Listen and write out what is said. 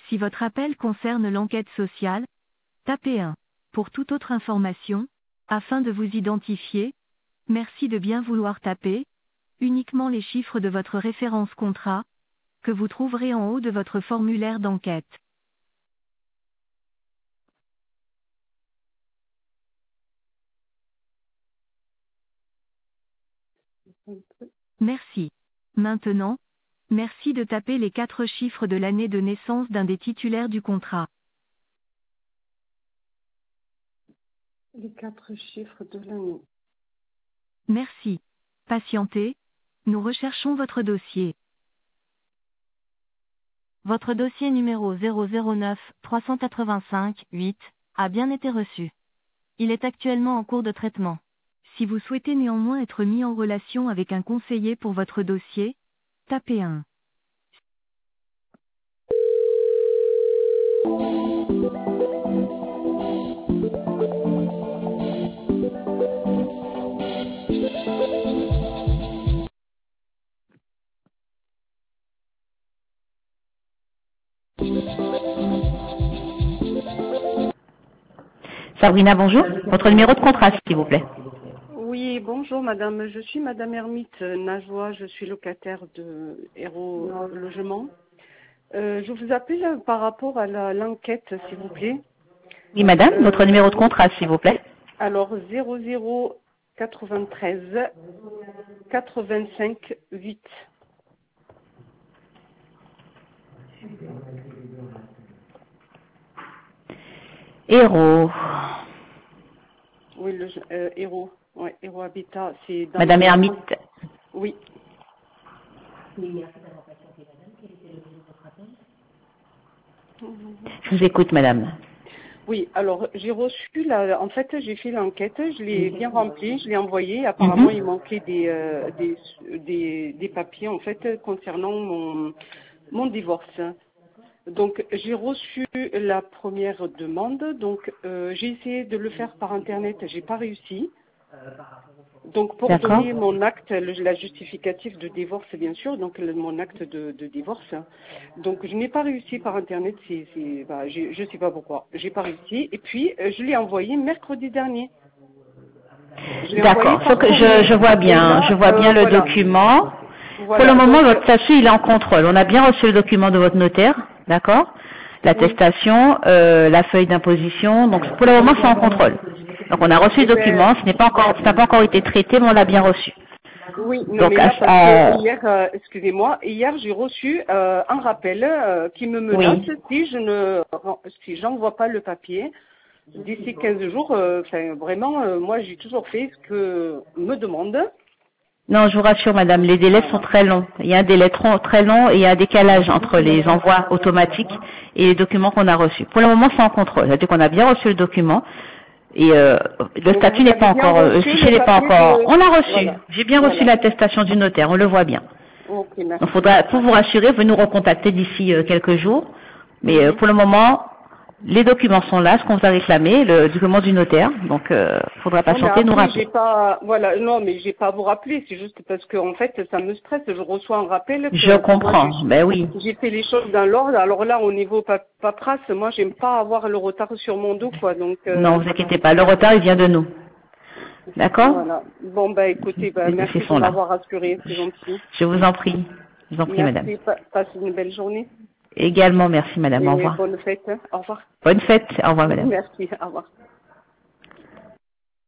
Si votre appel concerne l'enquête sociale, tapez 1. Pour toute autre information, afin de vous identifier, merci de bien vouloir taper uniquement les chiffres de votre référence contrat, que vous trouverez en haut de votre formulaire d'enquête. Merci. Maintenant, merci de taper les 4 chiffres de l'année de naissance d'un des titulaires du contrat. Les 4 chiffres de l'année. Merci. Patientez, nous recherchons votre dossier. Votre dossier numéro 009 385 8 a bien été reçu. Il est actuellement en cours de traitement. Si vous souhaitez néanmoins être mis en relation avec un conseiller pour votre dossier, tapez 1. Sabrina, bonjour. Votre numéro de contrat, s'il vous plaît. Oui, bonjour madame. Je suis madame Hermite Najwa. Je suis locataire de Héros Logement. Je vous appelle par rapport à l'enquête, s'il vous plaît. Oui, madame, votre numéro de contrat, s'il vous plaît. Alors, 00 93 85 8. Héros. Oui, Héros. Ouais, Héros Habitat. C'est dans Madame le- Hermite. Oui. Je vous écoute, madame. Oui, alors j'ai reçu en fait j'ai fait l'enquête, je l'ai bien remplie, je l'ai envoyée. Apparemment il manquait des papiers en fait concernant mon divorce. Donc j'ai reçu la première demande, donc j'ai essayé de le faire par internet, j'ai pas réussi. Donc pour D'accord. donner mon acte, la justificatif de divorce bien sûr, donc mon acte de divorce. Donc je n'ai pas réussi par internet, je sais pas pourquoi, j'ai pas réussi. Et puis je l'ai envoyé mercredi dernier. Je l'ai envoyé D'accord. par Faut que courrier. je vois Et bien, là, je vois bien le voilà. document. Voilà. Pour le moment, Donc, votre statut, il est en contrôle. On a bien reçu le document de votre notaire, d'accord? L'attestation, la feuille d'imposition. Donc, pour le moment, c'est en contrôle. Donc, on a reçu le document. Ça n'a pas encore été traité, mais on l'a bien reçu. oui, non Donc, mais là parce que hier, excusez-moi, hier j'ai reçu un rappel qui me menace si j'envoie pas le papier d'ici 15 jours. Vraiment, moi j'ai toujours fait ce que me demande. non, je vous rassure, madame, les délais sont très longs. Il y a un délai très long et il y a un décalage entre les envois automatiques et les documents qu'on a reçus. Pour le moment, c'est en contrôle. C'est-à-dire qu'on a bien reçu le document et le Donc, statut vous n'est pas avez bien encore, le reçu fichier le n'est pas papier encore. On a reçu. Voilà. J'ai bien reçu Voilà. l'attestation du notaire. On le voit bien. Ok, merci. Donc, faudra, pour vous rassurer, vous nous recontacter d'ici quelques jours. Mais pour le moment, les documents sont là, ce qu'on vous a réclamé, le document du notaire. Donc, faudra Non, mais patienter, nous après, rappeler. j'ai pas à vous rappeler, c'est juste parce que, en fait, ça me stresse, je reçois un rappel Je que moi, comprends. Ben oui. j'ai fait les choses dans l'ordre, alors là, au niveau paperasse, moi, j'aime pas avoir le retard sur mon dos, quoi, donc, Non, vous inquiétez pas. Le retard, il vient de nous. D'accord? voilà. Bon, bah, écoutez, Les merci dossiers de sont là. m'avoir rassuré, c'est gentil. Je vous en prie. Je vous en prie, madame. Merci, passez une belle journée, Également, merci, madame. Au et revoir. bonne fête, au revoir. Bonne fête. Au revoir, madame. Merci, au revoir.